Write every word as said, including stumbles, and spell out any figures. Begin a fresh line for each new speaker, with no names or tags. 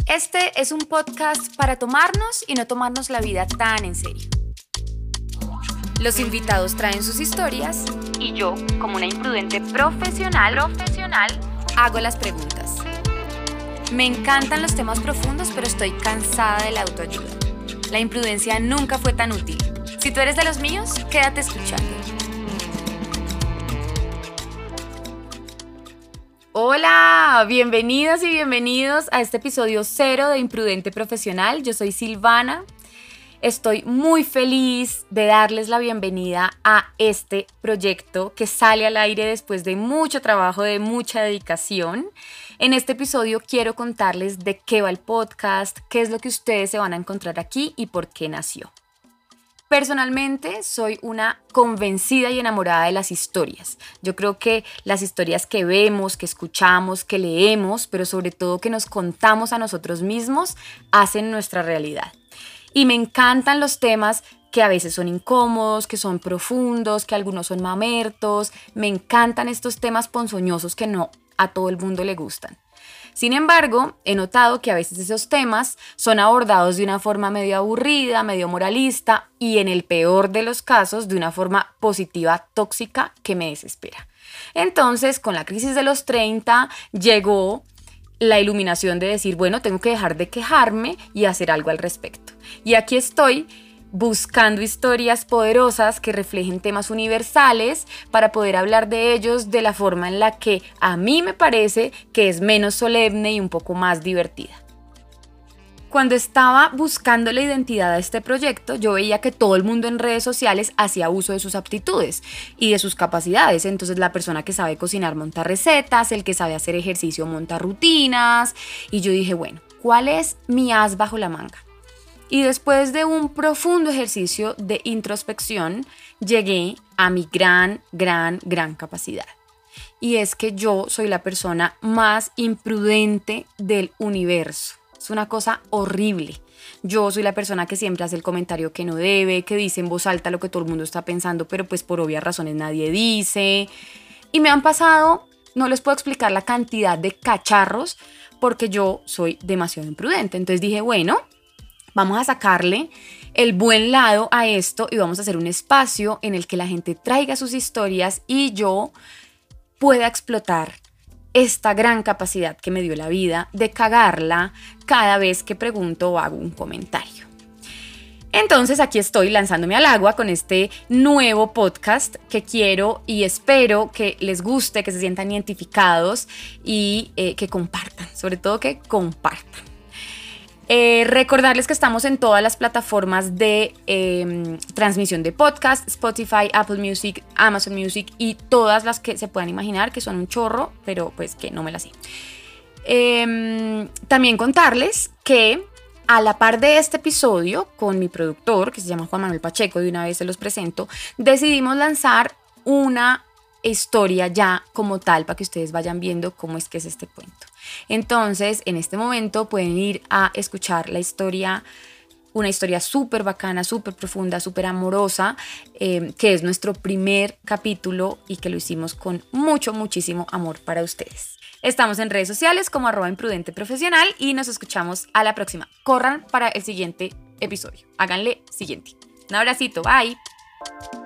Este es un podcast para tomarnos y no tomarnos la vida tan en serio. Los invitados traen sus historias y yo, como una imprudente profesional, profesional, hago las preguntas. Me encantan los temas profundos, pero estoy cansada de la autoayuda. La imprudencia nunca fue tan útil. Si tú eres de los míos, quédate escuchando. Hola, bienvenidas y bienvenidos a este episodio cero de Imprudente Profesional. Yo soy Silvana. Estoy muy feliz de darles la bienvenida a este proyecto que sale al aire después de mucho trabajo, de mucha dedicación. En este episodio quiero contarles de qué va el podcast, qué es lo que ustedes se van a encontrar aquí y por qué nació. Personalmente soy una convencida y enamorada de las historias. Yo creo que las historias que vemos, que escuchamos, que leemos, pero sobre todo que nos contamos a nosotros mismos, hacen nuestra realidad. Y me encantan los temas que a veces son incómodos, que son profundos, que algunos son mamertos. Me encantan estos temas ponzoñosos que no a todo el mundo le gustan. Sin embargo, he notado que a veces esos temas son abordados de una forma medio aburrida, medio moralista y en el peor de los casos de una forma positiva, tóxica, que me desespera. Entonces, con la crisis de los treinta llegó la iluminación de decir, bueno, tengo que dejar de quejarme y hacer algo al respecto. Y aquí estoy buscando historias poderosas que reflejen temas universales para poder hablar de ellos de la forma en la que a mí me parece que es menos solemne y un poco más divertida. Cuando estaba buscando la identidad de este proyecto, yo veía que todo el mundo en redes sociales hacía uso de sus aptitudes y de sus capacidades. Entonces la persona que sabe cocinar monta recetas, el que sabe hacer ejercicio monta rutinas. Y yo dije, bueno, ¿cuál es mi as bajo la manga? Y después de un profundo ejercicio de introspección, llegué a mi gran, gran, gran capacidad. Y es que yo soy la persona más imprudente del universo. Es una cosa horrible. Yo soy la persona que siempre hace el comentario que no debe, que dice en voz alta lo que todo el mundo está pensando, pero pues por obvias razones nadie dice. Y me han pasado, no les puedo explicar la cantidad de cacharros porque yo soy demasiado imprudente. Entonces dije, bueno, vamos a sacarle el buen lado a esto y vamos a hacer un espacio en el que la gente traiga sus historias y yo pueda explotar esta gran capacidad que me dio la vida de cagarla cada vez que pregunto o hago un comentario. Entonces aquí estoy lanzándome al agua con este nuevo podcast que quiero y espero que les guste, que se sientan identificados y eh, que compartan, sobre todo que compartan. Eh, recordarles que estamos en todas las plataformas de eh, transmisión de podcast, Spotify, Apple Music, Amazon Music y todas las que se puedan imaginar, que son un chorro, pero pues que no me las sé. Eh, también contarles que a la par de este episodio, con mi productor, que se llama Juan Manuel Pacheco, de una vez se los presento, decidimos lanzar una historia ya como tal para que ustedes vayan viendo cómo es que es este cuento. Entonces, en este momento pueden ir a escuchar la historia, una historia súper bacana, súper profunda, súper amorosa, eh, que es nuestro primer capítulo y que lo hicimos con mucho, muchísimo amor para ustedes. Estamos en redes sociales como arroba imprudente profesional y nos escuchamos a la próxima. Corran para el siguiente episodio. Háganle siguiente. Un abracito, bye.